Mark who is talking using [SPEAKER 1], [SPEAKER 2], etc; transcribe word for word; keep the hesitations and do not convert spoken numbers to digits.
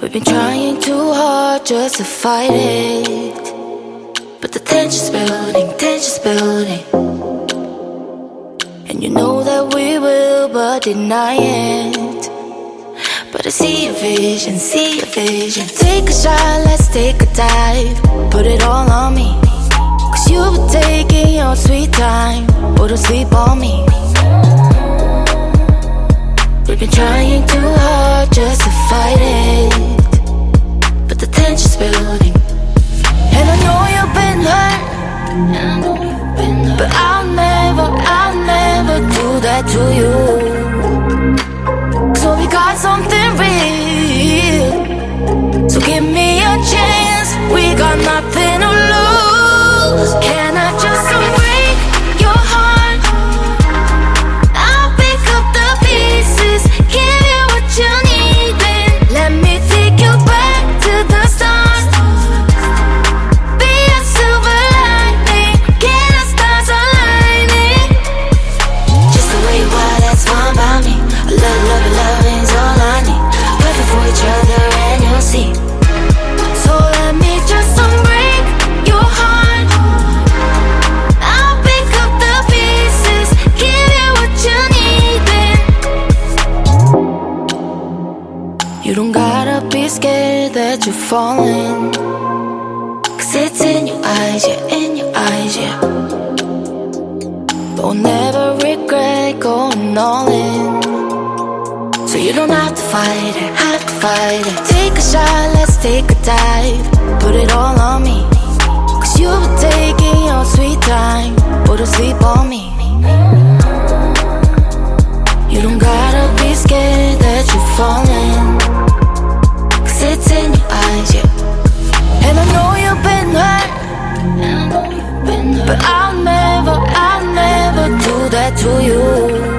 [SPEAKER 1] We've been trying too hard just to fight it, but the tension's building, tension's building. And you know that we will, but deny it. But I see your vision, see your vision. Take a shot, let's take a dive. Put it all on me, cause you've been taking your sweet time. Oh, don't sleep on me. We've been trying too hard just to fight it, but the tension's building. And I know you've been hurt, and I know you've been hurt, but I'll never, I'll never do that to you. So we got something real, so give me a chance. We got nothing to lose. Can I just break your heart? I'll pick up the pieces, give you what you need, then let me take you back to the start. Be a silver lining, get the stars aligning. Just the way you are, that's fine by me. A little love and loving's all I need. Perfect for each other and you'll see. So let me just break your heart. I'll pick up the pieces, give you what you need, then you don't gotta be scared that you're falling, cause it's in your eyes, yeah, in your eyes, yeah. But we'll never regret going all in, so you don't have to fight it, have to fight it. Take a shot, let's take a dive. Put it all on me, cause you've been taking your sweet time. Oh, don't sleep on me. You don't gotta be scared that you're falling, cause it's in your eyes, yeah. And I know you've been hurt, and I know you've been hurt, but I'll never, I'll never do that to you.